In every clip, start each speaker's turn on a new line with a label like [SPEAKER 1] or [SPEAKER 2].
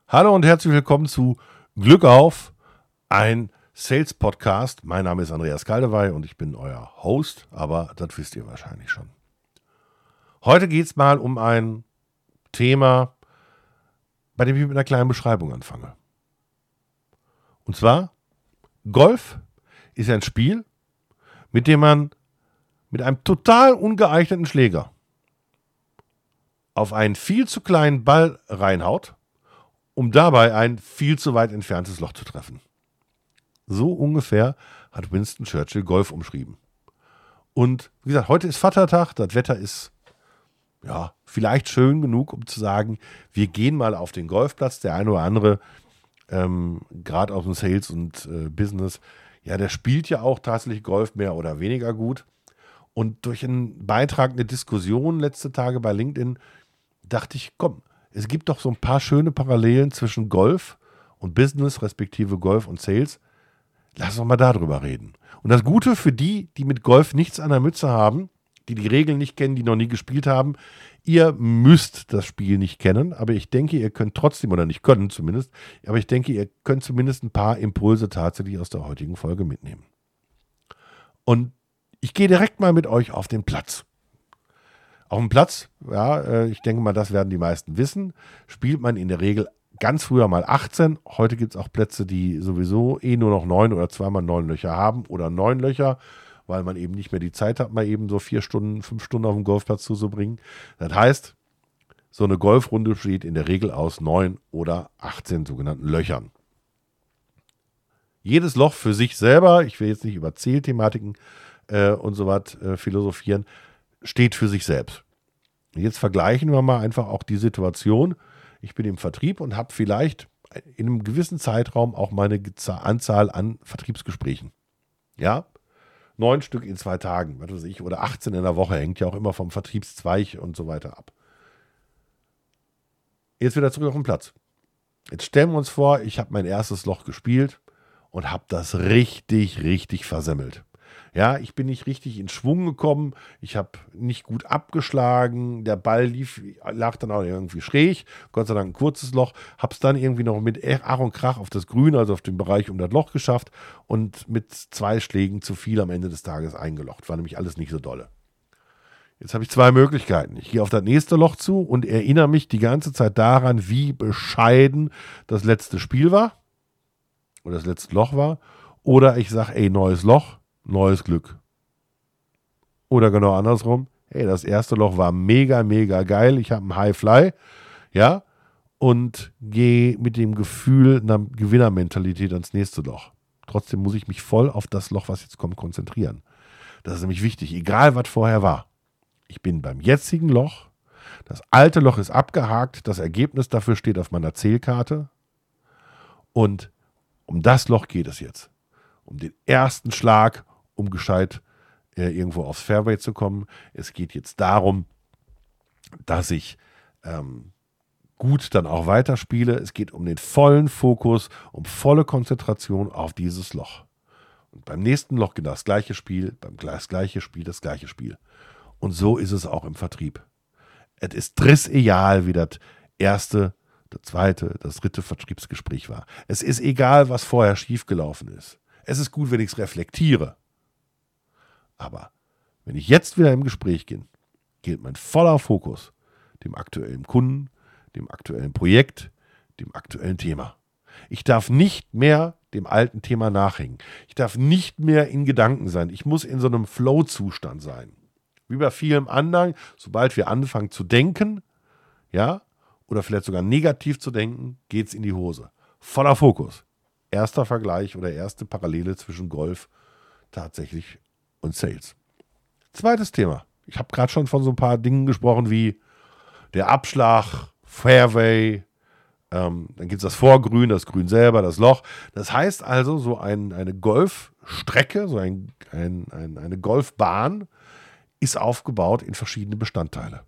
[SPEAKER 1] Hallo und herzlich willkommen zu Glück auf, ein Sales-Podcast. Mein Name ist Andreas Kaldewey und ich bin euer Host, aber das wisst ihr wahrscheinlich schon. Heute geht es mal um ein Thema, bei dem ich mit einer kleinen Beschreibung anfange. Und zwar, Golf ist ein Spiel, mit dem man mit einem total ungeeigneten Schläger auf einen viel zu kleinen Ball reinhaut, um dabei ein viel zu weit entferntes Loch zu treffen. So ungefähr hat Winston Churchill Golf umschrieben. Und wie gesagt, heute ist Vatertag, das Wetter ist ja vielleicht schön genug, um zu sagen, wir gehen mal auf den Golfplatz. Der eine oder andere, gerade aus dem Sales und Business, ja, der spielt ja auch tatsächlich Golf mehr oder weniger gut. Und durch einen Beitrag, eine Diskussion letzte Tage bei LinkedIn, dachte ich, komm, es gibt doch so ein paar schöne Parallelen zwischen Golf und Business, respektive Golf und Sales. Lass uns mal darüber reden. Und das Gute für die, die mit Golf nichts an der Mütze haben, die die Regeln nicht kennen, die noch nie gespielt haben, ihr müsst das Spiel nicht kennen, aber ich denke, ihr könnt trotzdem, oder nicht können zumindest, aber ich denke, ihr könnt zumindest ein paar Impulse tatsächlich aus der heutigen Folge mitnehmen. Und ich gehe direkt mal mit euch auf den Platz. Auf dem Platz, ja, ich denke mal, das werden die meisten wissen, spielt man in der Regel ganz früher mal 18. Heute gibt es auch Plätze, die sowieso nur noch 9 oder 2x9 Löcher haben oder 9 Löcher, weil man eben nicht mehr die Zeit hat, mal eben so 4 Stunden, 5 Stunden auf dem Golfplatz zuzubringen. Das heißt, so eine Golfrunde besteht in der Regel aus 9 oder 18 sogenannten Löchern. Jedes Loch für sich selber, ich will jetzt nicht über Zählthematiken und so was philosophieren, steht für sich selbst. Jetzt vergleichen wir mal einfach auch die Situation. Ich bin im Vertrieb und habe vielleicht in einem gewissen Zeitraum auch meine Anzahl an Vertriebsgesprächen. Ja, 9 Stück in 2 Tagen, was weiß ich, oder 18 in der Woche, hängt ja auch immer vom Vertriebszweig und so weiter ab. Jetzt wieder zurück auf den Platz. Jetzt stellen wir uns vor, ich habe mein erstes Loch gespielt und habe das richtig versemmelt. Ja, ich bin nicht richtig in Schwung gekommen, ich habe nicht gut abgeschlagen, der Ball lag dann auch irgendwie schräg, Gott sei Dank ein kurzes Loch, habe es dann irgendwie noch mit Ach und Krach auf das Grün, also auf den Bereich um das Loch geschafft und mit 2 Schlägen zu viel am Ende des Tages eingelocht, war nämlich alles nicht so dolle. Jetzt habe ich 2 Möglichkeiten. Ich gehe auf das nächste Loch zu und erinnere mich die ganze Zeit daran, wie bescheiden das letzte Spiel war oder das letzte Loch war, oder ich sage, neues Loch, neues Glück. Oder genau andersrum, das erste Loch war mega geil, ich habe einen High Fly, ja, und gehe mit dem Gefühl einer Gewinnermentalität ans nächste Loch. Trotzdem muss ich mich voll auf das Loch, was jetzt kommt, konzentrieren. Das ist nämlich wichtig, egal was vorher war. Ich bin beim jetzigen Loch, das alte Loch ist abgehakt, das Ergebnis dafür steht auf meiner Zählkarte und um das Loch geht es jetzt. Um den ersten Schlag, um gescheit irgendwo aufs Fairway zu kommen. Es geht jetzt darum, dass ich gut dann auch weiterspiele. Es geht um den vollen Fokus, um volle Konzentration auf dieses Loch. Und beim nächsten Loch geht das gleiche Spiel, das gleiche Spiel. Und so ist es auch im Vertrieb. Es ist drissegal, wie das erste, das zweite, das dritte Vertriebsgespräch war. Es ist egal, was vorher schiefgelaufen ist. Es ist gut, wenn ich es reflektiere. Aber wenn ich jetzt wieder im Gespräch bin, gilt mein voller Fokus dem aktuellen Kunden, dem aktuellen Projekt, dem aktuellen Thema. Ich darf nicht mehr dem alten Thema nachhängen. Ich darf nicht mehr in Gedanken sein. Ich muss in so einem Flow-Zustand sein. Wie bei vielem anderen, sobald wir anfangen zu denken, ja, oder vielleicht sogar negativ zu denken, geht es in die Hose. Voller Fokus. Erster Vergleich oder erste Parallele zwischen Golf tatsächlich und Sales. Zweites Thema. Ich habe gerade schon von so ein paar Dingen gesprochen wie der Abschlag, Fairway, dann gibt es das Vorgrün, das Grün selber, das Loch. Das heißt also, so eine Golfstrecke, so eine Golfbahn ist aufgebaut in verschiedene Bestandteile.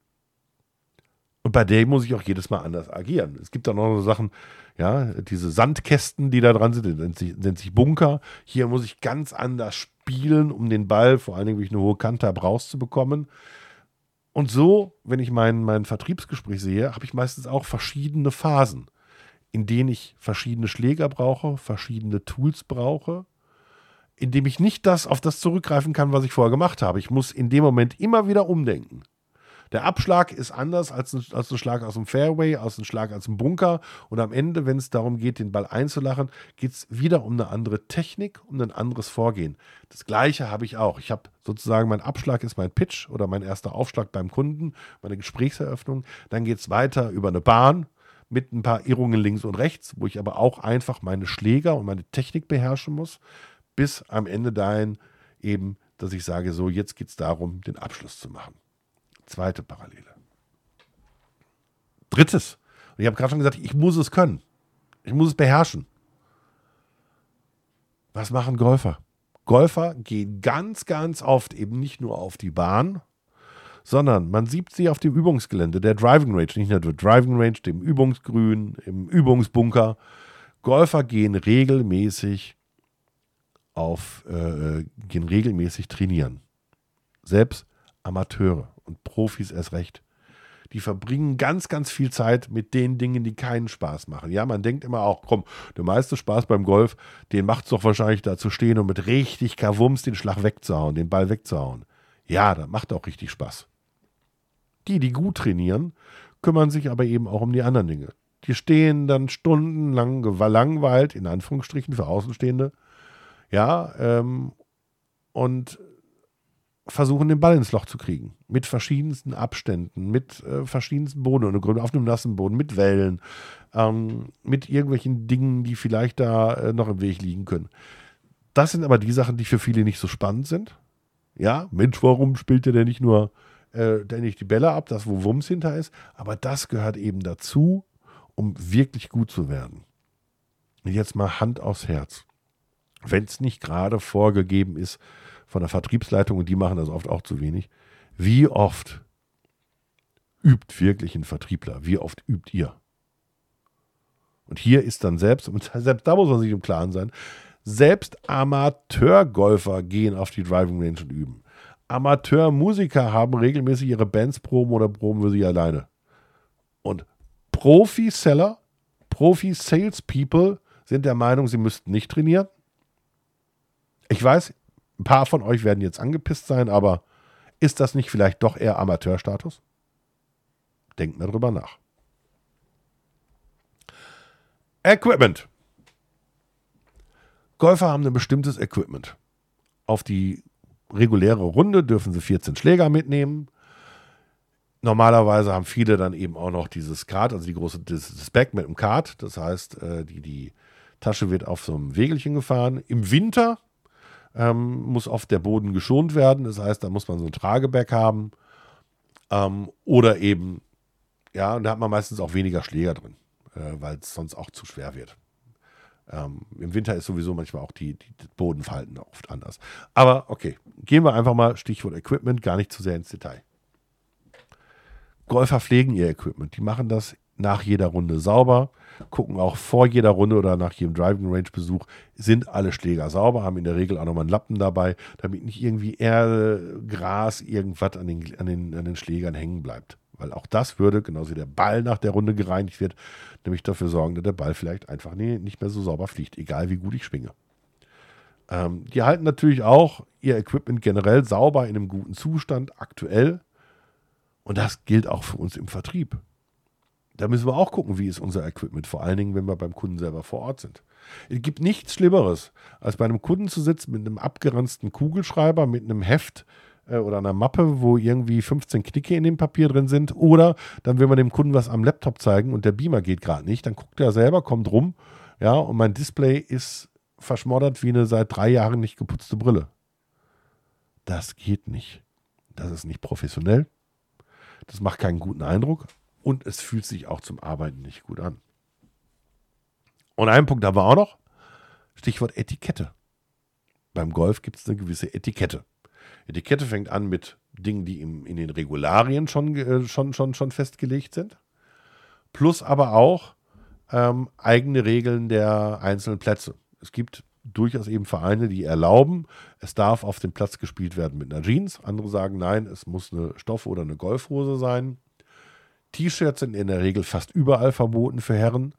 [SPEAKER 1] Und bei der muss ich auch jedes Mal anders agieren. Es gibt dann noch so Sachen, ja, diese Sandkästen, die da dran sind, nennt sich Bunker. Hier muss ich ganz anders spielen, um den Ball, vor allen Dingen, wenn ich eine hohe Kante habe, rauszubekommen. Und so, wenn ich mein Vertriebsgespräch sehe, habe ich meistens auch verschiedene Phasen. in denen ich verschiedene Schläger brauche, verschiedene Tools brauche, in dem ich nicht auf das zurückgreifen kann, was ich vorher gemacht habe. Ich muss in dem Moment immer wieder umdenken. Der Abschlag ist anders als ein Schlag aus dem Fairway, als ein Schlag aus dem Bunker. Und am Ende, wenn es darum geht, den Ball einzulachen, geht es wieder um eine andere Technik, um ein anderes Vorgehen. Das Gleiche habe ich auch. Ich habe sozusagen, mein Abschlag ist mein Pitch oder mein erster Aufschlag beim Kunden, meine Gesprächseröffnung. Dann geht es weiter über eine Bahn mit ein paar Irrungen links und rechts, wo ich aber auch einfach meine Schläger und meine Technik beherrschen muss, bis am Ende dahin eben, dass ich sage, so, jetzt geht es darum, den Abschluss zu machen. Zweite Parallele. Drittes. Und ich habe gerade schon gesagt, ich muss es können. Ich muss es beherrschen. Was machen Golfer? Golfer gehen ganz, ganz oft eben nicht nur auf die Bahn, sondern man sieht sie auf dem Übungsgelände, der Driving Range, nicht nur der Driving Range, dem Übungsgrün, im Übungsbunker. Golfer gehen regelmäßig trainieren. Selbst Amateure und Profis erst recht. Die verbringen ganz, ganz viel Zeit mit den Dingen, die keinen Spaß machen. Ja, man denkt immer auch, komm, der meiste Spaß beim Golf, den macht es doch wahrscheinlich da zu stehen und mit richtig Kavums den Schlag wegzuhauen, den Ball wegzuhauen. Ja, das macht auch richtig Spaß. Die gut trainieren, kümmern sich aber eben auch um die anderen Dinge. Die stehen dann stundenlang gelangweilt, in Anführungsstrichen für Außenstehende, ja, und versuchen, den Ball ins Loch zu kriegen. Mit verschiedensten Abständen, mit verschiedensten Bodenuntergründen, auf einem nassen Boden, mit Wellen, mit irgendwelchen Dingen, die vielleicht da noch im Weg liegen können. Das sind aber die Sachen, die für viele nicht so spannend sind. Ja, Mensch, warum spielt der denn nicht nur nicht die Bälle ab, das wo Wumms hinter ist? Aber das gehört eben dazu, um wirklich gut zu werden. Und jetzt mal Hand aufs Herz. Wenn es nicht gerade vorgegeben ist von der Vertriebsleitung, und die machen das oft auch zu wenig, wie oft übt wirklich ein Vertriebler? Wie oft übt ihr? Und hier ist dann selbst da muss man sich im Klaren sein, selbst Amateurgolfer gehen auf die Driving Range und üben. Amateurmusiker haben regelmäßig ihre Bands proben oder proben für sie alleine. Und Profi-Seller, Profi-Salespeople sind der Meinung, sie müssten nicht trainieren. Ich weiß, ein paar von euch werden jetzt angepisst sein, aber ist das nicht vielleicht doch eher Amateurstatus? Denkt mal drüber nach. Equipment. Golfer haben ein bestimmtes Equipment. Auf die reguläre Runde dürfen sie 14 Schläger mitnehmen. Normalerweise haben viele dann eben auch noch dieses Kart, also das Bag mit dem Kart. Das heißt, die Tasche wird auf so einem Wägelchen gefahren. Im Winter muss oft der Boden geschont werden. Das heißt, da muss man so ein Tragebag haben. Oder eben, ja, und da hat man meistens auch weniger Schläger drin, weil es sonst auch zu schwer wird. Im Winter ist sowieso manchmal auch die Bodenfalten oft anders. Aber okay, gehen wir einfach mal, Stichwort Equipment, gar nicht zu sehr ins Detail. Golfer pflegen ihr Equipment. Die machen das nach jeder Runde sauber, gucken auch vor jeder Runde oder nach jedem Driving Range Besuch, sind alle Schläger sauber, haben in der Regel auch nochmal einen Lappen dabei, damit nicht irgendwie Erde, Gras, irgendwas an den Schlägern hängen bleibt. Weil auch das würde, genauso wie der Ball nach der Runde gereinigt wird, nämlich dafür sorgen, dass der Ball vielleicht einfach nicht mehr so sauber fliegt, egal wie gut ich schwinge. Die halten natürlich auch ihr Equipment generell sauber in einem guten Zustand, aktuell. Und das gilt auch für uns im Vertrieb. Da müssen wir auch gucken, wie ist unser Equipment, vor allen Dingen, wenn wir beim Kunden selber vor Ort sind. Es gibt nichts Schlimmeres, als bei einem Kunden zu sitzen mit einem abgeranzten Kugelschreiber, mit einem Heft oder einer Mappe, wo irgendwie 15 Knicke in dem Papier drin sind. Oder dann will man dem Kunden was am Laptop zeigen und der Beamer geht gerade nicht. Dann guckt er selber, kommt rum, ja, und mein Display ist verschmoddert wie eine seit 3 Jahren nicht geputzte Brille. Das geht nicht. Das ist nicht professionell. Das macht keinen guten Eindruck. Und es fühlt sich auch zum Arbeiten nicht gut an. Und einen Punkt haben wir auch noch. Stichwort Etikette. Beim Golf gibt es eine gewisse Etikette. Etikette fängt an mit Dingen, die in den Regularien schon festgelegt sind. Plus aber auch eigene Regeln der einzelnen Plätze. Es gibt durchaus eben Vereine, die erlauben, es darf auf dem Platz gespielt werden mit einer Jeans. Andere sagen, nein, es muss eine Stoff- oder eine Golfhose sein. T-Shirts sind in der Regel fast überall verboten für Herren.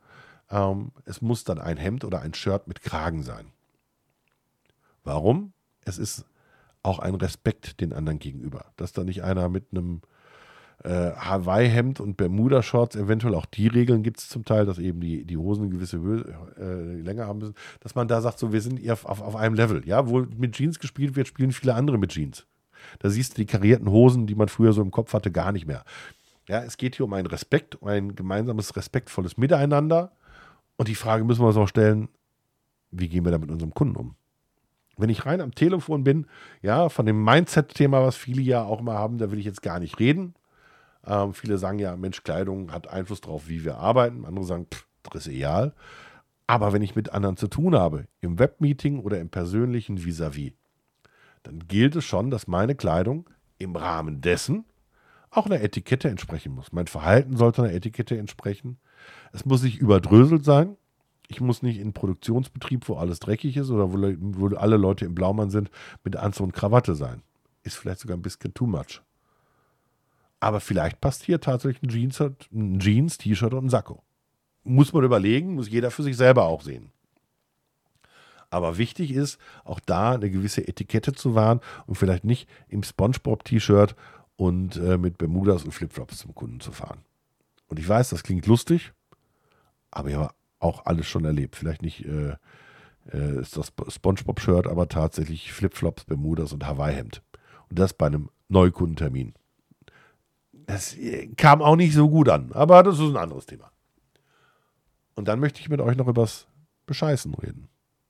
[SPEAKER 1] Es muss dann ein Hemd oder ein Shirt mit Kragen sein. Warum? Es ist auch ein Respekt den anderen gegenüber. Dass da nicht einer mit einem Hawaii-Hemd und Bermuda-Shorts, eventuell auch die Regeln gibt es zum Teil, dass eben die Hosen eine gewisse Länge haben müssen, dass man da sagt, so wir sind eher auf einem Level. Ja, wo mit Jeans gespielt wird, spielen viele andere mit Jeans. Da siehst du die karierten Hosen, die man früher so im Kopf hatte, gar nicht mehr. Ja, es geht hier um einen Respekt, um ein gemeinsames, respektvolles Miteinander. Und die Frage müssen wir uns auch stellen, wie gehen wir da mit unserem Kunden um? Wenn ich rein am Telefon bin, ja, von dem Mindset-Thema, was viele ja auch immer haben, da will ich jetzt gar nicht reden. Viele sagen ja, Mensch, Kleidung hat Einfluss darauf, wie wir arbeiten. Andere sagen, das ist egal. Aber wenn ich mit anderen zu tun habe, im Webmeeting oder im persönlichen Vis-à-vis, dann gilt es schon, dass meine Kleidung im Rahmen dessen auch einer Etikette entsprechen muss. Mein Verhalten sollte einer Etikette entsprechen. Es muss nicht überdröselt sein. Ich muss nicht in Produktionsbetrieb, wo alles dreckig ist oder wo alle Leute im Blaumann sind, mit Anzug und Krawatte sein. Ist vielleicht sogar ein bisschen too much. Aber vielleicht passt hier tatsächlich ein Jeans, T-Shirt und ein Sakko. Muss man überlegen, muss jeder für sich selber auch sehen. Aber wichtig ist, auch da eine gewisse Etikette zu wahren und vielleicht nicht im SpongeBob-T-Shirt und mit Bermudas und Flipflops zum Kunden zu fahren. Und ich weiß, das klingt lustig, aber ich habe auch alles schon erlebt. Vielleicht nicht ist das SpongeBob-Shirt, aber tatsächlich Flipflops, Bermudas und Hawaii-Hemd. Und das bei einem Neukundentermin. Das kam auch nicht so gut an, aber das ist ein anderes Thema. Und dann möchte ich mit euch noch übers Bescheißen reden.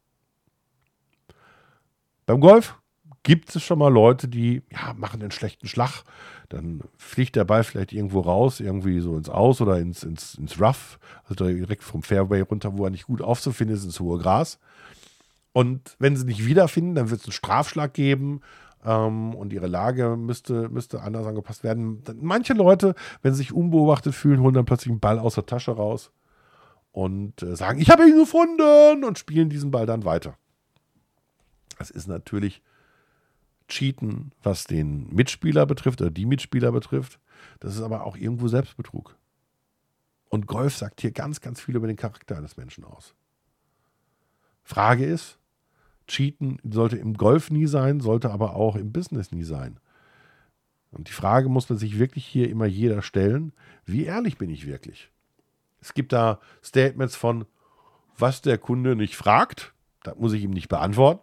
[SPEAKER 1] Beim Golf gibt es schon mal Leute, die machen einen schlechten Schlag. Dann fliegt der Ball vielleicht irgendwo raus, irgendwie so ins Aus oder ins Rough, also direkt vom Fairway runter, wo er nicht gut aufzufinden ist, ins hohe Gras. Und wenn sie nicht wiederfinden, dann wird es einen Strafschlag geben. Und ihre Lage müsste anders angepasst werden. Manche Leute, wenn sie sich unbeobachtet fühlen, holen dann plötzlich einen Ball aus der Tasche raus und sagen, ich habe ihn gefunden und spielen diesen Ball dann weiter. Das ist natürlich Cheaten, was den Mitspieler betrifft oder die Mitspieler betrifft. Das ist aber auch irgendwo Selbstbetrug. Und Golf sagt hier ganz, ganz viel über den Charakter eines Menschen aus. Frage ist, Cheaten sollte im Golf nie sein, sollte aber auch im Business nie sein. Und die Frage muss man sich wirklich hier immer jeder stellen, wie ehrlich bin ich wirklich? Es gibt da Statements von, was der Kunde nicht fragt, das muss ich ihm nicht beantworten.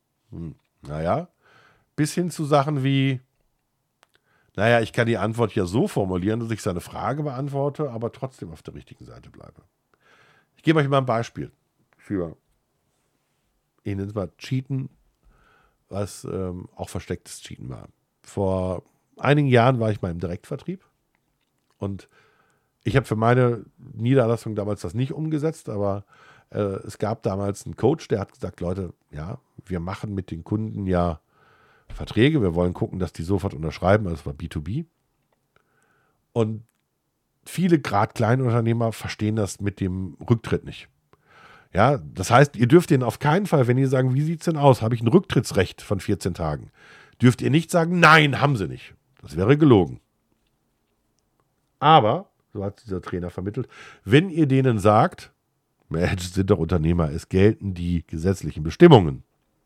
[SPEAKER 1] Bis hin zu Sachen wie, ich kann die Antwort ja so formulieren, dass ich seine Frage beantworte, aber trotzdem auf der richtigen Seite bleibe. Ich gebe euch mal ein Beispiel für ich nenne es mal Cheaten, was auch verstecktes Cheaten war. Vor einigen Jahren war ich mal im Direktvertrieb und ich habe für meine Niederlassung damals das nicht umgesetzt, aber es gab damals einen Coach, der hat gesagt, Leute, wir machen mit den Kunden ja Verträge, wir wollen gucken, dass die sofort unterschreiben, also es war B2B. Und viele, gerade Kleinunternehmer, verstehen das mit dem Rücktritt nicht. Ja, das heißt, ihr dürft denen auf keinen Fall, wenn die sagen, wie sieht es denn aus, habe ich ein Rücktrittsrecht von 14 Tagen, dürft ihr nicht sagen, nein, haben sie nicht. Das wäre gelogen. Aber, so hat dieser Trainer vermittelt, wenn ihr denen sagt, Mensch, sind doch Unternehmer, es gelten die gesetzlichen Bestimmungen,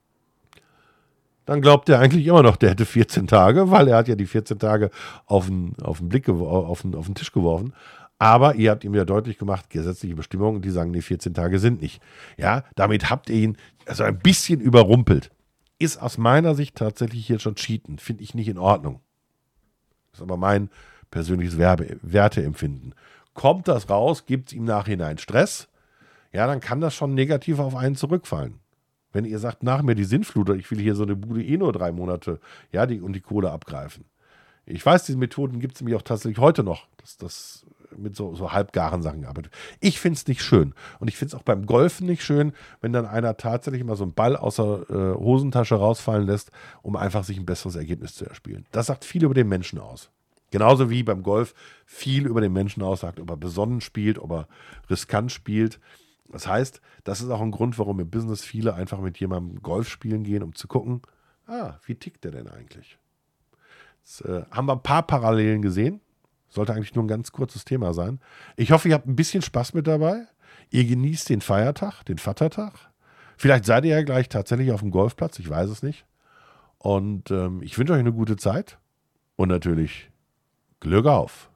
[SPEAKER 1] dann glaubt er eigentlich immer noch, der hätte 14 Tage, weil er hat ja die 14 Tage auf den Tisch geworfen. Aber ihr habt ihm ja deutlich gemacht, gesetzliche Bestimmungen, die sagen, 14 Tage sind nicht. Ja, damit habt ihr ihn also ein bisschen überrumpelt. Ist aus meiner Sicht tatsächlich hier schon Cheaten. Finde ich nicht in Ordnung. Das ist aber mein persönliches Werteempfinden. Kommt das raus, gibt es ihm nachhinein Stress, dann kann das schon negativ auf einen zurückfallen. Wenn ihr sagt, nach mir die Sintflut, ich will hier so eine Bude nur 3 Monate, und die Kohle abgreifen. Ich weiß, diese Methoden gibt es nämlich auch tatsächlich heute noch, dass das mit so halbgaren Sachen gearbeitet wird. Ich finde es nicht schön. Und ich finde es auch beim Golfen nicht schön, wenn dann einer tatsächlich mal so einen Ball aus der Hosentasche rausfallen lässt, um einfach sich ein besseres Ergebnis zu erspielen. Das sagt viel über den Menschen aus. Genauso wie beim Golf viel über den Menschen aussagt, ob er besonnen spielt, ob er riskant spielt. Das heißt, das ist auch ein Grund, warum im Business viele einfach mit jemandem Golf spielen gehen, um zu gucken, wie tickt der denn eigentlich? Jetzt haben wir ein paar Parallelen gesehen. Sollte eigentlich nur ein ganz kurzes Thema sein. Ich hoffe, ihr habt ein bisschen Spaß mit dabei. Ihr genießt den Feiertag, den Vatertag. Vielleicht seid ihr ja gleich tatsächlich auf dem Golfplatz, ich weiß es nicht. Und ich wünsche euch eine gute Zeit und natürlich Glück auf.